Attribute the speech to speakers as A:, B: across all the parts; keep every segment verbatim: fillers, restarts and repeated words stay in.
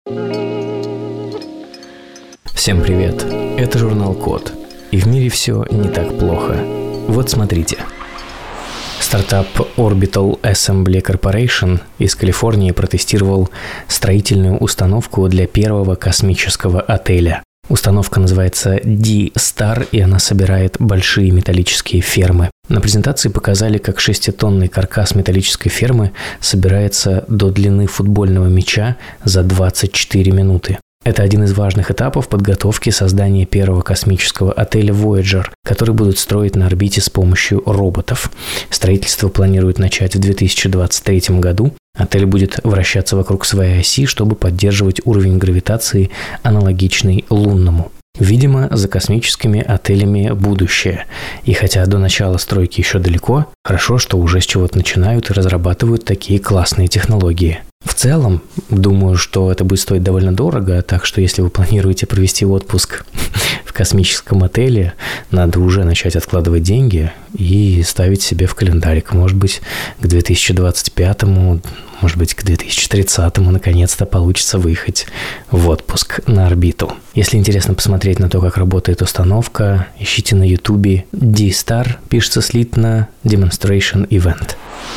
A: Всем привет, это журнал Код, и в мире все не так плохо. Вот смотрите. Стартап Orbital Assembly Corporation из Калифорнии протестировал строительную установку для первого космического отеля. Установка называется D-Star, и она собирает большие металлические фермы. На презентации показали, как шеститонный каркас металлической фермы собирается до длины футбольного мяча за двадцать четыре минуты. Это один из важных этапов подготовки создания первого космического отеля Voyager, который будут строить на орбите с помощью роботов. Строительство планируют начать в две тысячи двадцать третьем году. Отель будет вращаться вокруг своей оси, чтобы поддерживать уровень гравитации, аналогичный лунному. Видимо, за космическими отелями будущее. И хотя до начала стройки еще далеко, хорошо, что уже с чего-то начинают и разрабатывают такие классные технологии. В целом, думаю, что это будет стоить довольно дорого, так что если вы планируете провести отпуск в космическом отеле, надо уже начать откладывать деньги и ставить себе в календарик. Может быть, к две тысячи двадцать пятому, может быть, к две тысячи тридцатому наконец-то получится выехать в отпуск на орбиту. Если интересно посмотреть на то, как работает установка, ищите на ютубе D-Star, пишется слитно Demonstration Event.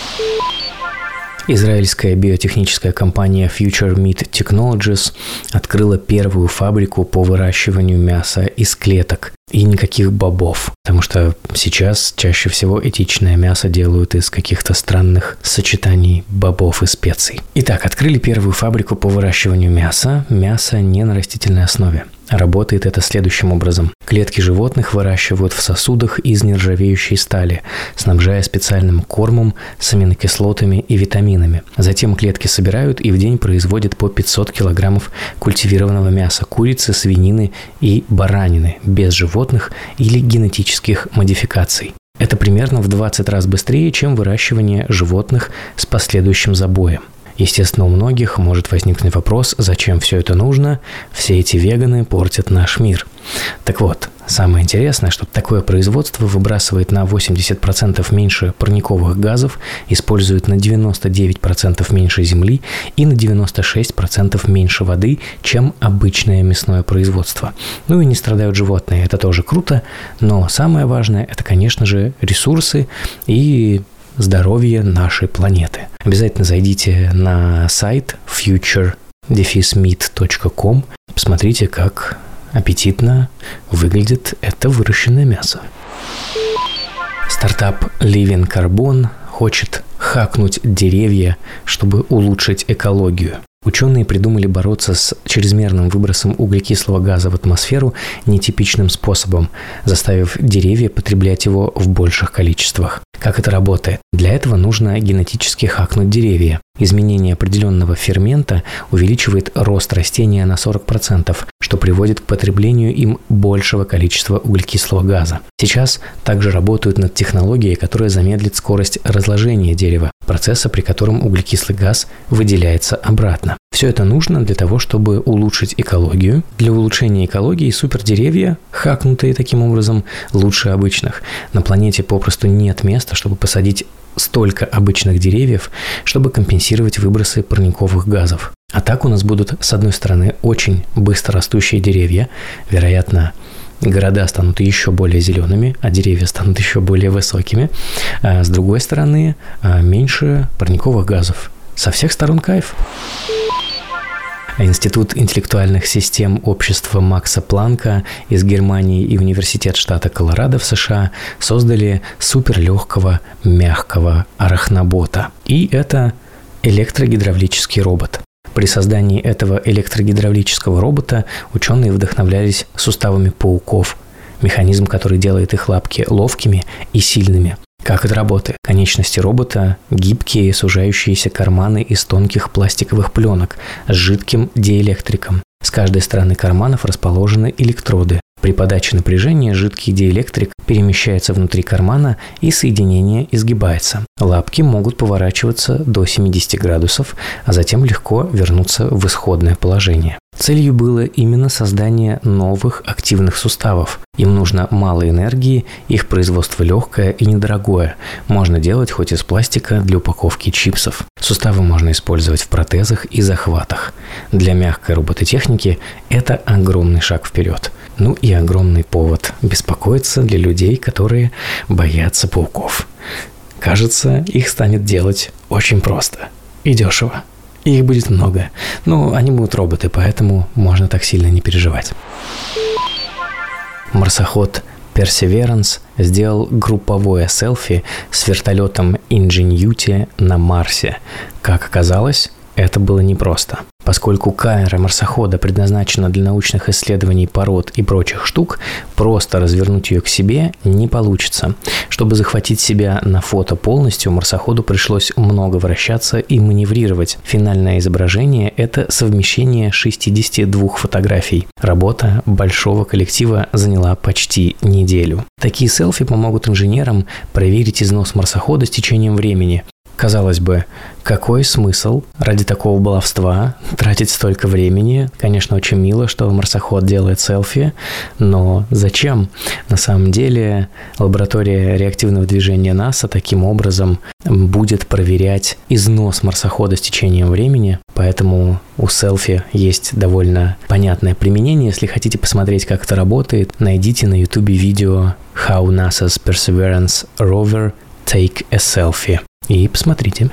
A: Израильская биотехническая компания Future Meat Technologies открыла первую фабрику по выращиванию мяса из клеток и никаких бобов, потому что сейчас чаще всего этичное мясо делают из каких-то странных сочетаний бобов и специй. Итак, открыли первую фабрику по выращиванию мяса, мяса не на растительной основе. Работает это следующим образом. Клетки животных выращивают в сосудах из нержавеющей стали, снабжая специальным кормом с аминокислотами и витаминами. Затем клетки собирают и в день производят по пятьсот килограммов культивированного мяса курицы, свинины и баранины без животных или генетических модификаций. Это примерно в двадцать раз быстрее, чем выращивание животных с последующим забоем. Естественно, у многих может возникнуть вопрос, зачем все это нужно, все эти веганы портят наш мир. Так вот, самое интересное, что такое производство выбрасывает на восемьдесят процентов меньше парниковых газов, использует на девяносто девять процентов меньше земли и на девяносто шесть процентов меньше воды, чем обычное мясное производство. Ну и не страдают животные, это тоже круто, но самое важное – это, конечно же, ресурсы и здоровье нашей планеты. Обязательно зайдите на сайт фьючер мит точка ком, посмотрите, как аппетитно выглядит это выращенное мясо. Стартап Living Carbon хочет хакнуть деревья, чтобы улучшить экологию. Ученые придумали бороться с чрезмерным выбросом углекислого газа в атмосферу нетипичным способом, заставив деревья потреблять его в больших количествах. Как это работает? Для этого нужно генетически хакнуть деревья. Изменение определенного фермента увеличивает рост растения на сорок процентов, что приводит к потреблению им большего количества углекислого газа. Сейчас также работают над технологией, которая замедлит скорость разложения дерева, процесса, при котором углекислый газ выделяется обратно. Все это нужно для того, чтобы улучшить экологию. Для улучшения экологии супердеревья, хакнутые таким образом, лучше обычных. На планете попросту нет места, чтобы посадить столько обычных деревьев, чтобы компенсировать выбросы парниковых газов. А так у нас будут, с одной стороны, очень быстро растущие деревья, вероятно, города станут еще более зелеными, а деревья станут еще более высокими. А с другой стороны, меньше парниковых газов. Со всех сторон кайф. Институт интеллектуальных систем общества Макса Планка из Германии и Университет штата Колорадо в США создали суперлегкого мягкого арахнобота. И это электрогидравлический робот. При создании этого электрогидравлического робота ученые вдохновлялись суставами пауков, механизм, который делает их лапки ловкими и сильными. Как это работает? Конечности робота – гибкие, сужающиеся карманы из тонких пластиковых пленок с жидким диэлектриком. С каждой стороны карманов расположены электроды. При подаче напряжения жидкий диэлектрик перемещается внутри кармана и соединение изгибается. Лапки могут поворачиваться до семьдесят градусов, а затем легко вернуться в исходное положение. Целью было именно создание новых активных суставов. Им нужно мало энергии, их производство легкое и недорогое. Можно делать хоть из пластика для упаковки чипсов. Суставы можно использовать в протезах и захватах. Для мягкой робототехники это огромный шаг вперед. Ну и огромный повод беспокоиться для людей, которые боятся пауков. Кажется, их станет делать очень просто и дешево. И их будет много. Но они будут роботы, поэтому можно так сильно не переживать. Марсоход Perseverance сделал групповое селфи с вертолетом Ingenuity на Марсе. Как оказалось, это было непросто. Поскольку камера марсохода предназначена для научных исследований пород и прочих штук, просто развернуть ее к себе не получится. Чтобы захватить себя на фото полностью, марсоходу пришлось много вращаться и маневрировать. Финальное изображение – это совмещение шестидесяти двух фотографий. Работа большого коллектива заняла почти неделю. Такие селфи помогут инженерам проверить износ марсохода с течением времени. Казалось бы, какой смысл ради такого баловства тратить столько времени? Конечно, очень мило, что марсоход делает селфи, но зачем? На самом деле, лаборатория реактивного движения НАСА таким образом будет проверять износ марсохода с течением времени, поэтому у селфи есть довольно понятное применение. Если хотите посмотреть, как это работает, найдите на YouTube видео «How NASA's Perseverance Rover Take a Selfie». И посмотрите.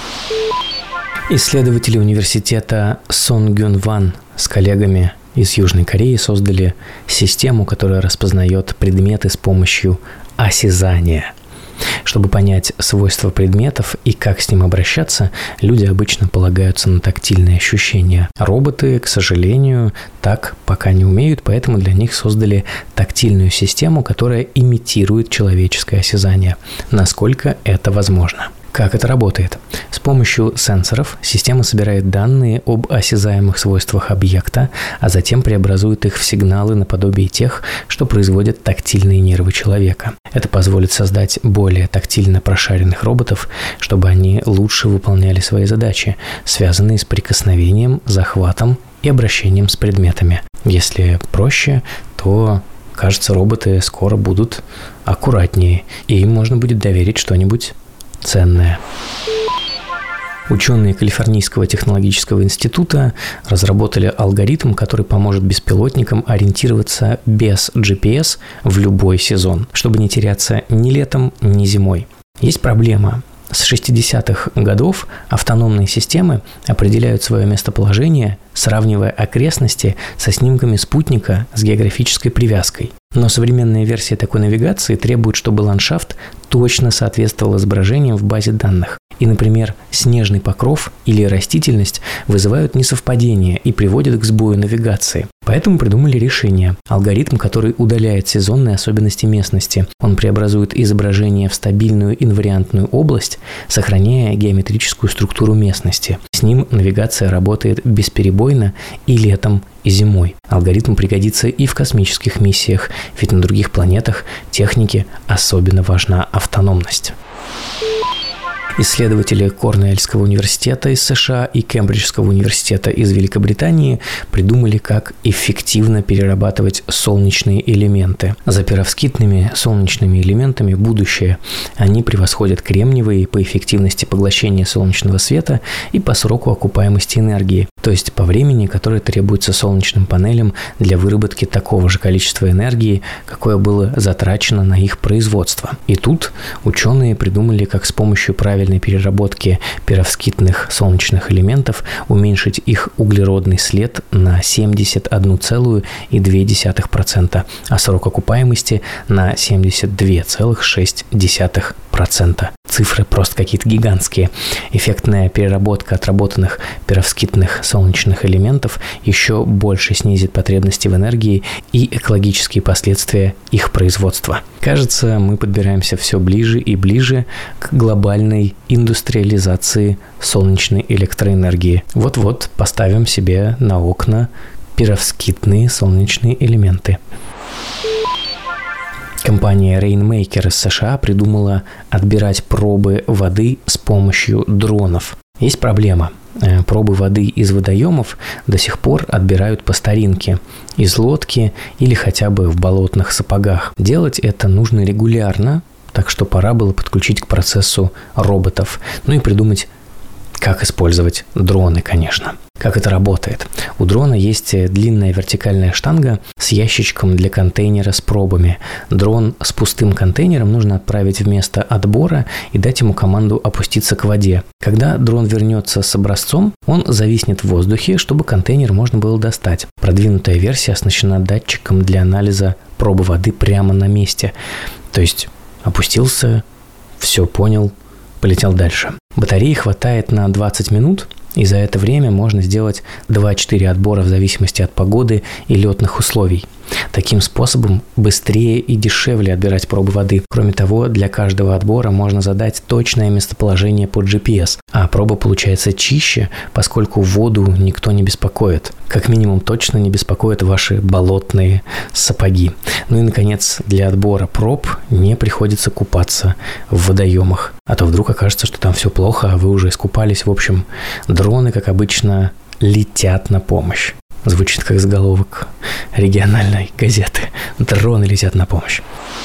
A: Исследователи университета Сонгюнван с коллегами из Южной Кореи создали систему, которая распознает предметы с помощью осязания. Чтобы понять свойства предметов и как с ним обращаться, люди обычно полагаются на тактильные ощущения. Роботы, к сожалению, так пока не умеют, поэтому для них создали тактильную систему, которая имитирует человеческое осязание, насколько это возможно. Как это работает? С помощью сенсоров система собирает данные об осязаемых свойствах объекта, а затем преобразует их в сигналы наподобие тех, что производят тактильные нервы человека. Это позволит создать более тактильно прошаренных роботов, чтобы они лучше выполняли свои задачи, связанные с прикосновением, захватом и обращением с предметами. Если проще, то, кажется, роботы скоро будут аккуратнее, и им можно будет доверить что-нибудь ценное. Ученые Калифорнийского технологического института разработали алгоритм, который поможет беспилотникам ориентироваться без джи пи эс в любой сезон, чтобы не теряться ни летом, ни зимой. Есть проблема. С шестидесятых годов автономные системы определяют свое местоположение, сравнивая окрестности со снимками спутника с географической привязкой. Но современная версия такой навигации требует, чтобы ландшафт точно соответствовал изображениям в базе данных. И, например, снежный покров или растительность вызывают несовпадения и приводят к сбою навигации. Поэтому придумали решение. Алгоритм, который удаляет сезонные особенности местности. Он преобразует изображение в стабильную инвариантную область, сохраняя геометрическую структуру местности. С ним навигация работает бесперебойно и летом, и зимой. Алгоритм пригодится и в космических миссиях, ведь на других планетах технике особенно важна автономность. Исследователи Корнельского университета из США и Кембриджского университета из Великобритании придумали, как эффективно перерабатывать солнечные элементы. За перовскитными солнечными элементами будущее. Они превосходят кремниевые по эффективности поглощения солнечного света и по сроку окупаемости энергии, то есть по времени, которое требуется солнечным панелям для выработки такого же количества энергии, какое было затрачено на их производство. И тут ученые придумали, как с помощью правильной переработки перовскитных солнечных элементов уменьшить их углеродный след на семьдесят одна целая две десятых процента, а срок окупаемости на семьдесят два целых шесть десятых процента. Цифры просто какие-то гигантские. Эффектная переработка отработанных перовскитных солнечных элементов еще больше снизит потребности в энергии и экологические последствия их производства. Кажется, мы подбираемся все ближе и ближе к глобальной индустриализации солнечной электроэнергии. Вот-вот поставим себе на окна перовскитные солнечные элементы. Компания Rainmaker из США придумала отбирать пробы воды с помощью дронов. Есть проблема. пробы воды из водоемов до сих пор отбирают по старинке, из лодки или хотя бы в болотных сапогах. Делать это нужно регулярно, так что пора было подключить к процессу роботов, ну и придумать, как использовать дроны, конечно. Как это работает? У дрона есть длинная вертикальная штанга с ящичком для контейнера с пробами. Дрон с пустым контейнером нужно отправить в место отбора и дать ему команду опуститься к воде. Когда дрон вернется с образцом, он зависнет в воздухе, чтобы контейнер можно было достать. Продвинутая версия оснащена датчиком для анализа пробы воды прямо на месте. То есть опустился, все понял, полетел дальше. Батареи хватает на двадцать минут, и за это время можно сделать два-четыре отбора в зависимости от погоды и летных условий. Таким способом быстрее и дешевле отбирать пробы воды. Кроме того, для каждого отбора можно задать точное местоположение по джи пи эс, а проба получается чище, поскольку воду никто не беспокоит. Как минимум точно не беспокоят ваши болотные сапоги. Ну и, наконец, для отбора проб не приходится купаться в водоемах. А то вдруг окажется, что там все плохо, а вы уже искупались. В общем, дроны, как обычно, летят на помощь. Звучит как заголовок региональной газеты. Дроны летят на помощь.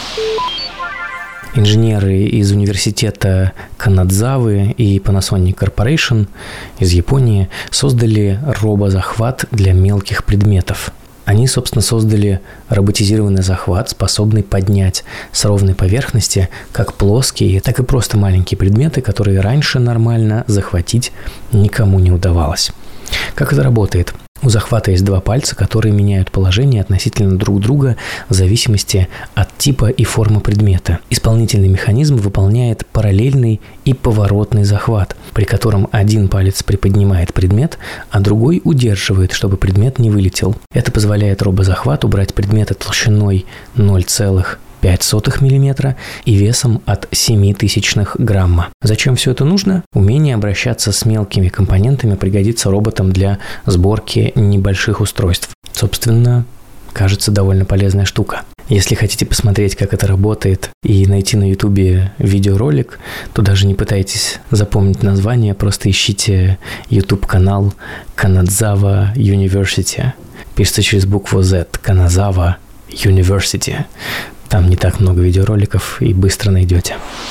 A: Инженеры из университета Канадзавы и Panasonic Corporation из Японии создали робозахват для мелких предметов. Они, собственно, создали роботизированный захват, способный поднять с ровной поверхности как плоские, так и просто маленькие предметы, которые раньше нормально захватить никому не удавалось. Как это работает? У захвата есть два пальца, которые меняют положение относительно друг друга в зависимости от типа и формы предмета. Исполнительный механизм выполняет параллельный и поворотный захват, при котором один палец приподнимает предмет, а другой удерживает, чтобы предмет не вылетел. Это позволяет робозахвату брать предметы толщиной ноль целых пять сотых миллиметра и весом от семь тысячных грамма. Зачем все это нужно? Умение обращаться с мелкими компонентами пригодится роботам для сборки небольших устройств. Собственно, кажется, довольно полезная штука. Если хотите посмотреть, как это работает, и найти на ютубе видеоролик, то даже не пытайтесь запомнить название, просто ищите YouTube-канал Канадзава University. Пишется через букву Z. Канадзава University. Там не так много видеороликов, и быстро найдете.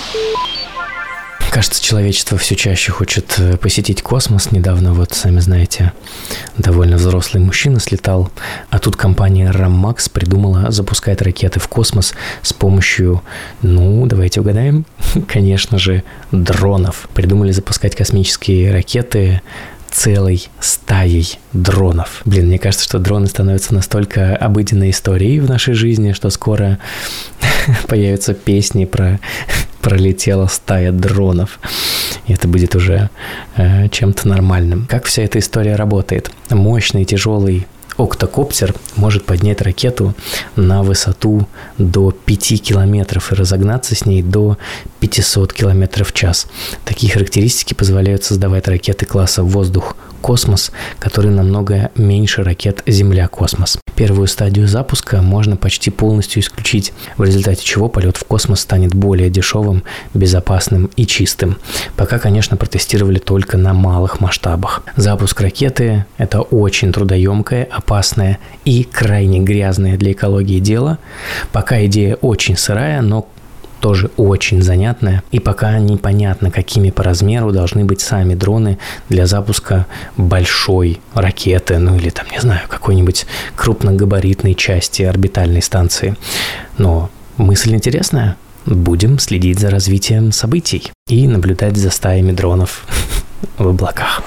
A: Кажется, человечество все чаще хочет посетить космос. Недавно, вот, сами знаете, довольно взрослый мужчина слетал, а тут компания Раммакс придумала запускать ракеты в космос с помощью, ну, давайте угадаем, конечно же, дронов. Придумали запускать космические ракеты целой стаей дронов. Блин, мне кажется, что дроны становятся настолько обыденной историей в нашей жизни, что скоро появятся песни про «пролетела стая дронов». И это будет уже э, чем-то нормальным. Как вся эта история работает? Мощный, тяжелый октокоптер может поднять ракету на высоту до пяти километров и разогнаться с ней до пятьсот километров в час. Такие характеристики позволяют создавать ракеты класса воздух-космос, которые намного меньше ракет Земля-космос. Первую стадию запуска можно почти полностью исключить, в результате чего полет в космос станет более дешевым, безопасным и чистым. Пока, конечно, протестировали только на малых масштабах. Запуск ракеты – это очень трудоемкое, опасное и крайне грязное для экологии дело. Пока идея очень сырая, но тоже очень занятная. И пока непонятно, какими по размеру должны быть сами дроны для запуска большой ракеты, ну или там, не знаю, какой-нибудь крупногабаритной части орбитальной станции. Но мысль интересная. Будем следить за развитием событий и наблюдать за стаями дронов в облаках.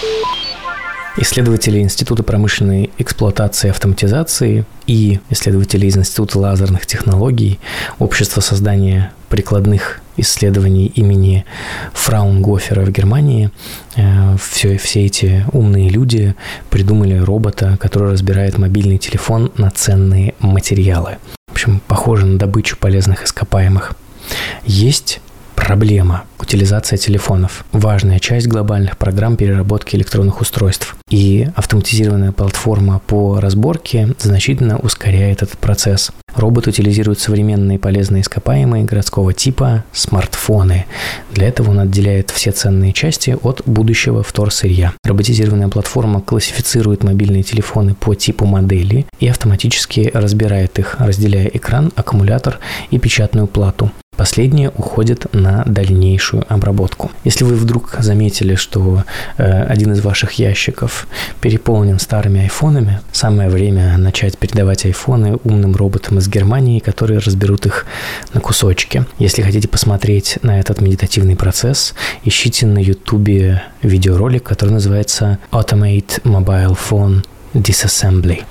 A: Исследователи Института промышленной эксплуатации и автоматизации и исследователи из Института лазерных технологий, Общества создания прикладных исследований имени Фраунгофера в Германии, все, все эти умные люди придумали робота, который разбирает мобильный телефон на ценные материалы. В общем, похоже на добычу полезных ископаемых. Есть, правда, Проблема. Утилизация телефонов. Важная часть глобальных программ переработки электронных устройств. И автоматизированная платформа по разборке значительно ускоряет этот процесс. Робот утилизирует современные полезные ископаемые городского типа смартфоны. Для этого он отделяет все ценные части от будущего вторсырья. Роботизированная платформа классифицирует мобильные телефоны по типу модели и автоматически разбирает их, разделяя экран, аккумулятор и печатную плату. Последние уходят на дальнейшую обработку. Если вы вдруг заметили, что э, один из ваших ящиков переполнен старыми айфонами, самое время начать передавать айфоны умным роботам из Германии, которые разберут их на кусочки. Если хотите посмотреть на этот медитативный процесс, ищите на ютубе видеоролик, который называется Automate Mobile Phone Disassembly.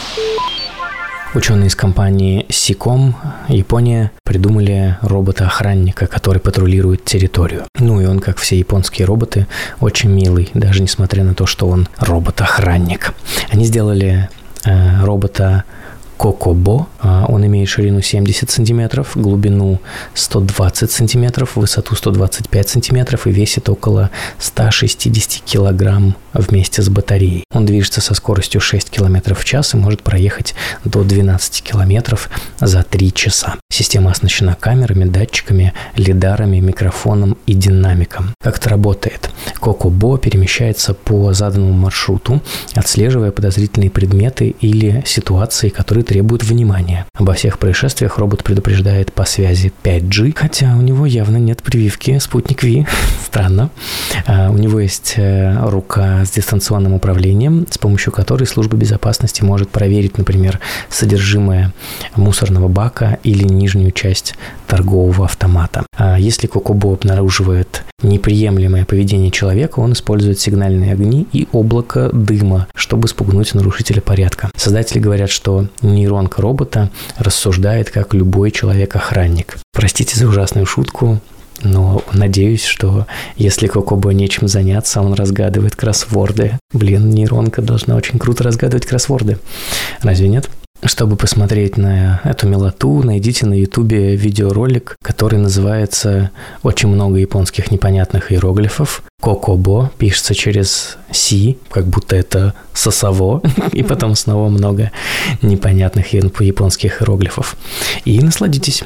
A: Ученые из компании Сиком, Япония, придумали робота-охранника, который патрулирует территорию. Ну и он, как все японские роботы, очень милый, даже несмотря на то, что он робот-охранник. Они сделали э, робота Кокобо. Он имеет ширину семьдесят сантиметров, глубину сто двадцать сантиметров, высоту сто двадцать пять сантиметров и весит около сто шестьдесят килограмм вместе с батареей. Он движется со скоростью шесть километров в час и может проехать до двенадцать километров за три часа. Система оснащена камерами, датчиками, лидарами, микрофоном и динамиком. Как это работает? Кокобо перемещается по заданному маршруту, отслеживая подозрительные предметы или ситуации, которые требуют внимания. Обо всех происшествиях робот предупреждает по связи пять джи, хотя у него явно нет прививки спутник Ви. Странно. А, у него есть э, рука с дистанционным управлением, с помощью которой служба безопасности может проверить, например, содержимое мусорного бака или нижнюю часть торгового автомата. А если Кокобо обнаруживает неприемлемое поведение человека, он использует сигнальные огни и облако дыма, чтобы спугнуть нарушителя порядка. Создатели говорят, что нейронка робота рассуждает как любой человек-охранник. Простите за ужасную шутку, но надеюсь, что если Кокобо нечем заняться, он разгадывает кроссворды. Блин, нейронка должна очень круто разгадывать кроссворды. Разве нет? Чтобы посмотреть на эту милоту, найдите на ютубе видеоролик, который называется «Очень много японских непонятных иероглифов». Кокобо пишется через «си», как будто это «сосово», и потом снова много непонятных японских иероглифов. И насладитесь.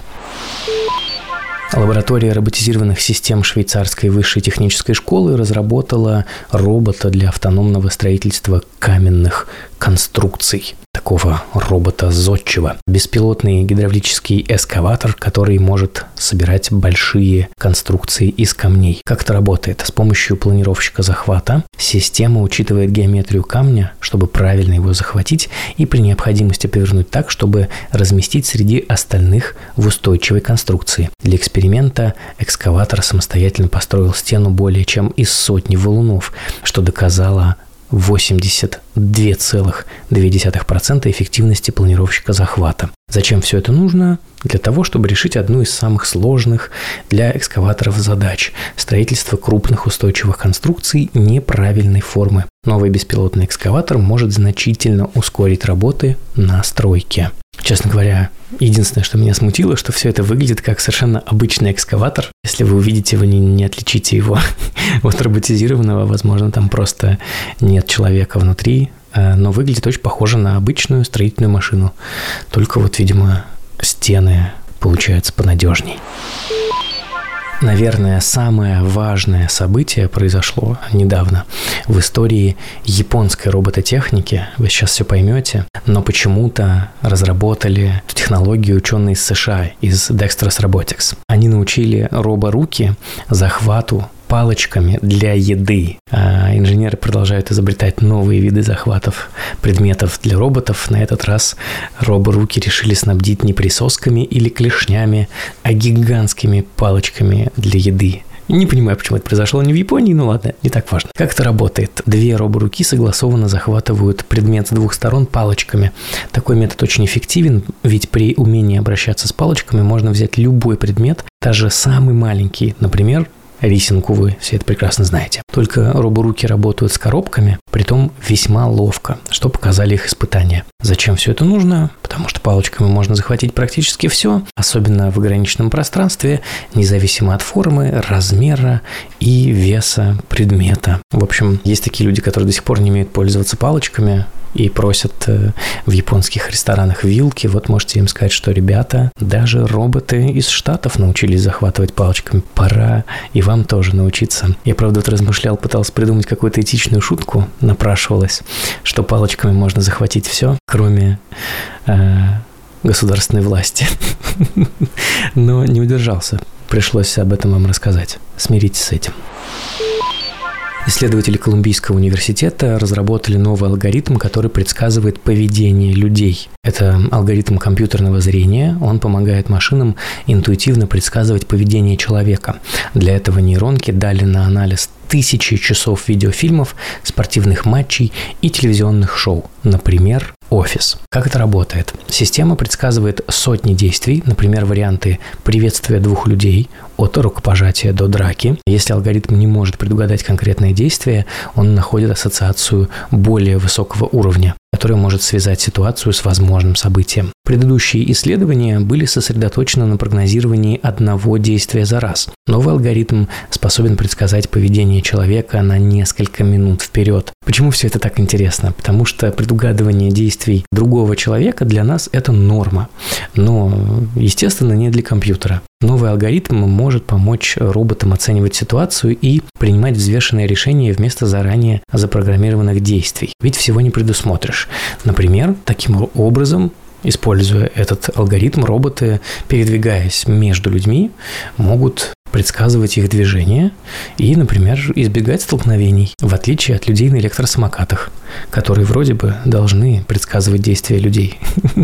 A: Лаборатория роботизированных систем швейцарской высшей технической школы разработала робота для автономного строительства каменных конструкций. Такого робота-зодчего. Беспилотный гидравлический эскаватор, который может собирать большие конструкции из камней. Как это работает? С помощью планировщика захвата система учитывает геометрию камня, чтобы правильно его захватить и при необходимости повернуть так, чтобы разместить среди остальных в устойчивой конструкции. Для эксперимента экскаватор самостоятельно построил стену более чем из сотни валунов, что доказало восемьдесят два целых две десятых процента эффективности планировщика захвата. Зачем все это нужно? Для того, чтобы решить одну из самых сложных для экскаваторов задач – строительство крупных устойчивых конструкций неправильной формы. Новый беспилотный экскаватор может значительно ускорить работы на стройке. Честно говоря, единственное, что меня смутило, что все это выглядит как совершенно обычный экскаватор. Если вы увидите его, не, не отличите его от роботизированного. Возможно, там просто нет человека внутри, но выглядит очень похоже на обычную строительную машину. Только вот, видимо, стены получаются понадежней. Наверное, самое важное событие произошло недавно в истории японской робототехники. Вы сейчас все поймете. Но почему-то разработали эту технологию ученые из США, из Dexterous Robotics. Они научили роборуки захвату палочками для еды. А инженеры продолжают изобретать новые виды захватов предметов для роботов. На этот раз роборуки решили снабдить не присосками или клешнями, а гигантскими палочками для еды. Не понимаю, почему это произошло не в Японии, но ладно, не так важно. Как это работает? Две роборуки согласованно захватывают предмет с двух сторон палочками. Такой метод очень эффективен, ведь при умении обращаться с палочками можно взять любой предмет, даже самый маленький, например, рисинку, вы все это прекрасно знаете. Только роборуки работают с коробками, Притом весьма ловко, что показали их испытания. Зачем все это нужно? Потому что палочками можно захватить практически все, особенно в ограниченном пространстве, независимо от формы, размера и веса предмета. В общем, есть такие люди, которые до сих пор не умеют пользоваться палочками и просят в японских ресторанах вилки. Вот можете им сказать, что, ребята, даже роботы из Штатов научились захватывать палочками. Пора и вам тоже научиться. Я, правда, вот размышлял, пытался придумать какую-то этичную шутку, напрашивалось, что палочками можно захватить все, кроме э, государственной власти. Но не удержался. Пришлось об этом вам рассказать. Смиритесь с этим. Исследователи Колумбийского университета разработали новый алгоритм, который предсказывает поведение людей. Это алгоритм компьютерного зрения. Он помогает машинам интуитивно предсказывать поведение человека. Для этого нейронки дали на анализ тысячи часов видеофильмов, спортивных матчей и телевизионных шоу. Например, «Офис». Как это работает? Система предсказывает сотни действий, например, варианты приветствия двух людей, от рукопожатия до драки. Если алгоритм не может предугадать конкретное действие, он находит ассоциацию более высокого уровня, которая может связать ситуацию с возможным событием. Предыдущие исследования были сосредоточены на прогнозировании одного действия за раз. Новый алгоритм способен предсказать поведение человека на несколько минут вперед. Почему все это так интересно? Потому что предугадывание действий другого человека для нас – это норма. Но, естественно, не для компьютера. Новый алгоритм может помочь роботам оценивать ситуацию и принимать взвешенные решения вместо заранее запрограммированных действий. Ведь всего не предусмотришь. Например, таким образом, используя этот алгоритм, роботы, передвигаясь между людьми, могут предсказывать их движения и, например, избегать столкновений, в отличие от людей на электросамокатах, которые вроде бы должны предсказывать действия людей.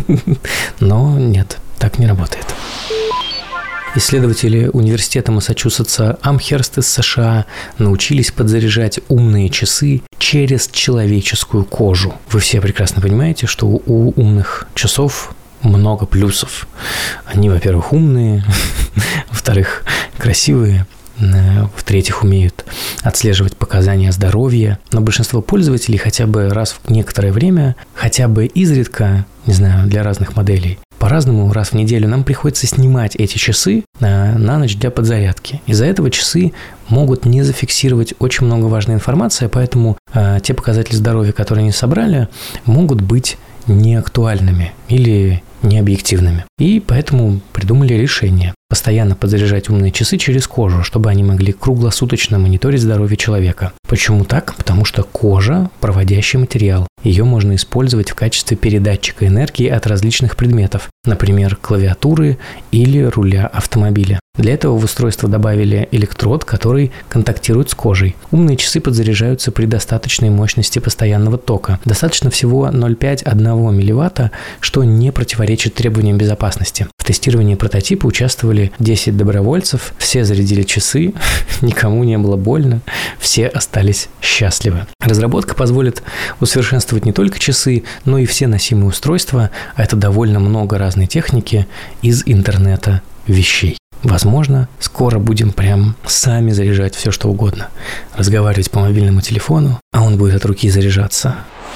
A: Но нет, так не работает. Исследователи университета Массачусетса Амхерст из США научились подзаряжать умные часы через человеческую кожу. Вы все прекрасно понимаете, что у умных часов много плюсов. Они, во-первых, умные, во-вторых, красивые, в-третьих, умеют отслеживать показания здоровья. Но большинство пользователей хотя бы раз в некоторое время, хотя бы изредка, не знаю, для разных моделей, по-разному, раз в неделю нам приходится снимать эти часы на, на ночь для подзарядки. Из-за этого часы могут не зафиксировать очень много важной информации, поэтому э, те показатели здоровья, которые они собрали, могут быть неактуальными или необъективными. И поэтому придумали решение постоянно подзаряжать умные часы через кожу, чтобы они могли круглосуточно мониторить здоровье человека. Почему так? Потому что кожа – проводящий материал. Ее можно использовать в качестве передатчика энергии от различных предметов, например, клавиатуры или руля автомобиля. Для этого в устройство добавили электрод, который контактирует с кожей. Умные часы подзаряжаются при достаточной мощности постоянного тока. Достаточно всего ноль целых пять десятых милливатта, что не противоречит требованиям безопасности. В тестировании прототипа участвовали десять добровольцев, все зарядили часы, никому не было больно, все остались счастливы. Разработка позволит усовершенствовать не только часы, но и все носимые устройства, а это довольно много разной техники из интернета вещей. Возможно, скоро будем прям сами заряжать все, что угодно. Разговаривать по мобильному телефону, а он будет от руки заряжаться.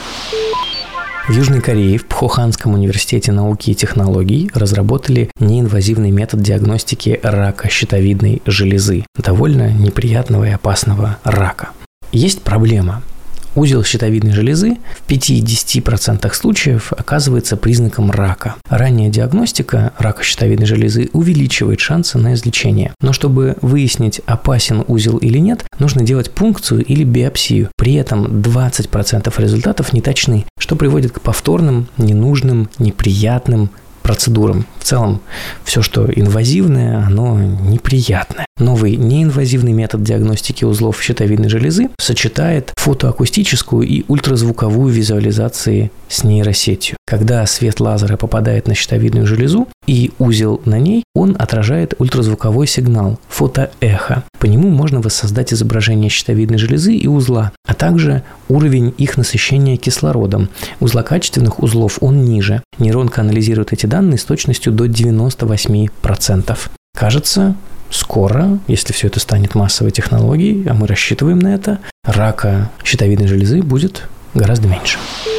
A: В Южной Корее в Пхоханском университете науки и технологий разработали неинвазивный метод диагностики рака щитовидной железы, довольно неприятного и опасного рака. Есть проблема. Узел щитовидной железы в пятьдесят процентов случаев оказывается признаком рака. Ранняя диагностика рака щитовидной железы увеличивает шансы на излечение. Но чтобы выяснить, опасен узел или нет, нужно делать пункцию или биопсию. При этом двадцать процентов результатов не точны, что приводит к повторным, ненужным, неприятным процедурам. В целом, все, что инвазивное, оно неприятное. Новый неинвазивный метод диагностики узлов щитовидной железы сочетает фотоакустическую и ультразвуковую визуализации с нейросетью. Когда свет лазера попадает на щитовидную железу и узел на ней, он отражает ультразвуковой сигнал – фотоэхо. По нему можно воссоздать изображение щитовидной железы и узла, а также уровень их насыщения кислородом. У злокачественных узлов он ниже. Нейронка анализирует эти данные с точностью до девяносто восемь процентов. Кажется, скоро, если все это станет массовой технологией, а мы рассчитываем на это, рака щитовидной железы будет гораздо меньше.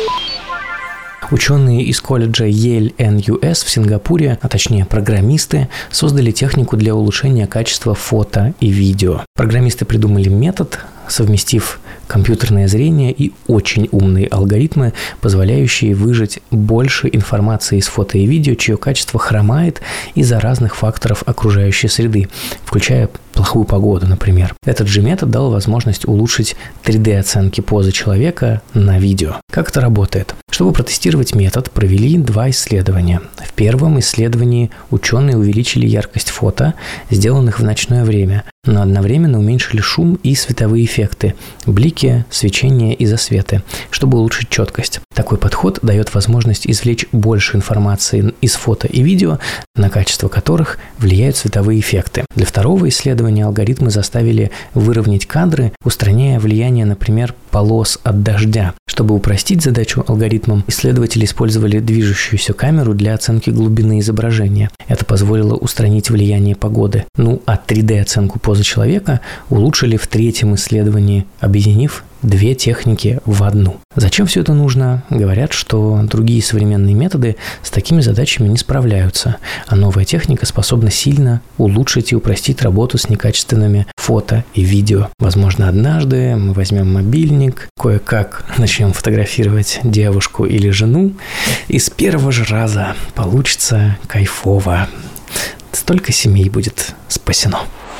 A: Ученые из колледжа Yale эн ю эс в Сингапуре, а точнее программисты, создали технику для улучшения качества фото и видео. Программисты придумали метод, совместив компьютерное зрение и очень умные алгоритмы, позволяющие выжать больше информации из фото и видео, чье качество хромает из-за разных факторов окружающей среды, включая плохую погоду, например. Этот же метод дал возможность улучшить три дэ-оценки позы человека на видео. Как это работает? Чтобы протестировать метод, провели два исследования. В первом исследовании ученые увеличили яркость фото, сделанных в ночное время, но одновременно уменьшили шум и световые эффекты, блики, свечение и засветы, чтобы улучшить четкость. Такой подход дает возможность извлечь больше информации из фото и видео, на качество которых влияют световые эффекты. Для второго исследования алгоритмы заставили выровнять кадры, устраняя влияние, например, полос от дождя. Чтобы упростить задачу алгоритмам, исследователи использовали движущуюся камеру для оценки глубины изображения. Это позволило устранить влияние погоды. Ну, а три дэ-оценку позы человека улучшили в третьем исследовании, объединив две техники в одну. Зачем все это нужно? Говорят, что другие современные методы с такими задачами не справляются, а новая техника способна сильно улучшить и упростить работу с некачественными фото и видео. Возможно, однажды мы возьмем мобильник, кое-как начнем фотографировать девушку или жену, и с первого же раза получится кайфово. Столько семей будет спасено.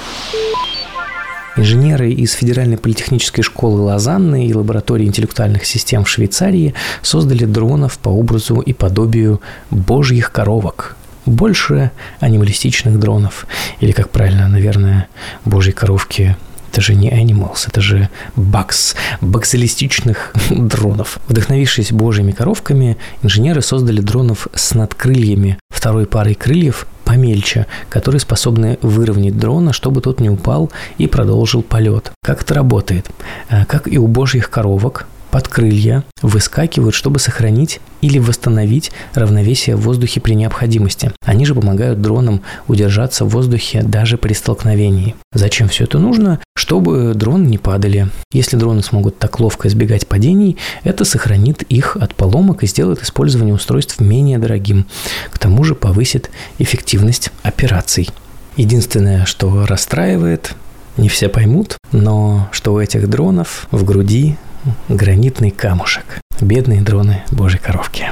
A: Инженеры из Федеральной политехнической школы Лозанны и лаборатории интеллектуальных систем в Швейцарии создали дронов по образу и подобию божьих коровок. Больше анималистичных дронов. Или, как правильно, наверное, божьи коровки – это же не animals, это же bugs, баксилистичных дронов. Вдохновившись божьими коровками, инженеры создали дронов с надкрыльями, второй парой крыльев помельче, которые способны выровнять дрона, чтобы тот не упал и продолжил полет. Как это работает? Как и у божьих коровок, подкрылья выскакивают, чтобы сохранить или восстановить равновесие в воздухе при необходимости. Они же помогают дронам удержаться в воздухе даже при столкновении. Зачем все это нужно? Чтобы дроны не падали. Если дроны смогут так ловко избегать падений, это сохранит их от поломок и сделает использование устройств менее дорогим. К тому же повысит эффективность операций. Единственное, что расстраивает, не все поймут, но что у этих дронов в груди гранитный камушек. Бедные дроны божьей коровки.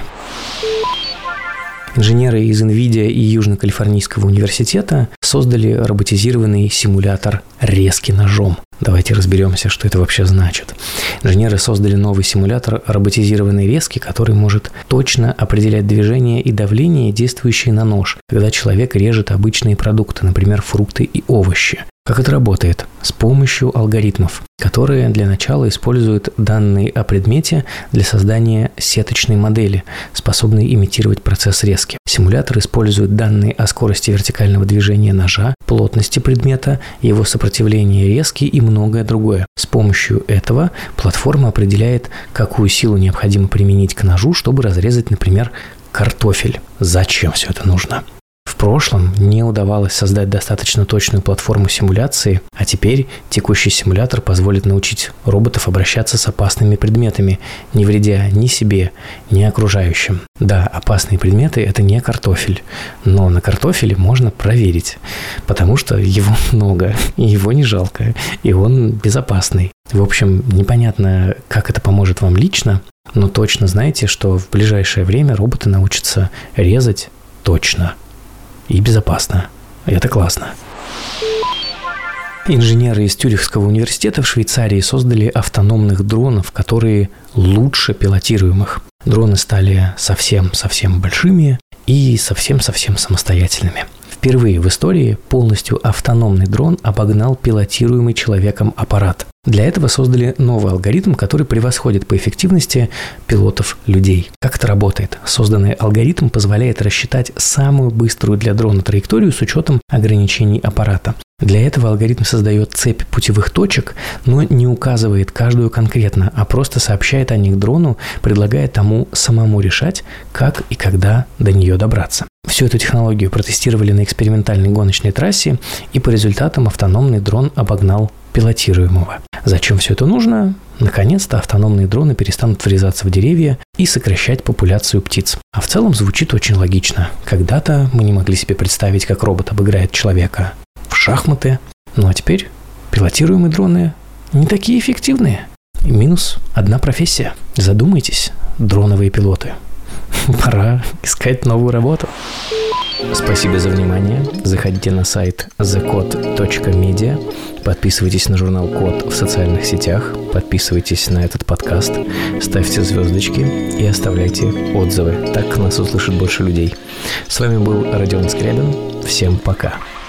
A: Инженеры из NVIDIA и Южно-Калифорнийского университета создали роботизированный симулятор резки ножом. Давайте разберемся, что это вообще значит. Инженеры создали новый симулятор роботизированной резки, который может точно определять движение и давление, действующие на нож, когда человек режет обычные продукты, например, фрукты и овощи. Как это работает? С помощью алгоритмов, которые для начала используют данные о предмете для создания сеточной модели, способной имитировать процесс резки. Симулятор использует данные о скорости вертикального движения ножа, плотности предмета, его сопротивлении резки и многое другое. С помощью этого платформа определяет, какую силу необходимо применить к ножу, чтобы разрезать, например, картофель. Зачем все это нужно? В прошлом не удавалось создать достаточно точную платформу симуляции, а теперь текущий симулятор позволит научить роботов обращаться с опасными предметами, не вредя ни себе, ни окружающим. Да, опасные предметы – это не картофель, но на картофеле можно проверить, потому что его много, и его не жалко, и он безопасный. В общем, непонятно, как это поможет вам лично, но точно знайте, что в ближайшее время роботы научатся резать точно. И безопасно. Это классно. Инженеры из Цюрихского университета в Швейцарии создали автономных дронов, которые лучше пилотируемых. Дроны стали совсем-совсем большими и совсем-совсем самостоятельными. Впервые в истории полностью автономный дрон обогнал пилотируемый человеком аппарат. Для этого создали новый алгоритм, который превосходит по эффективности пилотов людей. Как это работает? Созданный алгоритм позволяет рассчитать самую быструю для дрона траекторию с учетом ограничений аппарата. Для этого алгоритм создает цепь путевых точек, но не указывает каждую конкретно, а просто сообщает о них дрону, предлагая тому самому решать, как и когда до нее добраться. Всю эту технологию протестировали на экспериментальной гоночной трассе, и по результатам автономный дрон обогнал пилотируемого. Зачем все это нужно? Наконец-то автономные дроны перестанут врезаться в деревья и сокращать популяцию птиц. А в целом звучит очень логично. Когда-то мы не могли себе представить, как робот обыграет человека в шахматы. Ну а теперь пилотируемые дроны не такие эффективные. И минус одна профессия. Задумайтесь, дроновые пилоты. Пора искать новую работу. Спасибо за внимание. Заходите на сайт зе код точка медиа, подписывайтесь на журнал Код в социальных сетях, подписывайтесь на этот подкаст, ставьте звездочки и оставляйте отзывы. Так нас услышит больше людей. С вами был Родион Скрябин. Всем пока.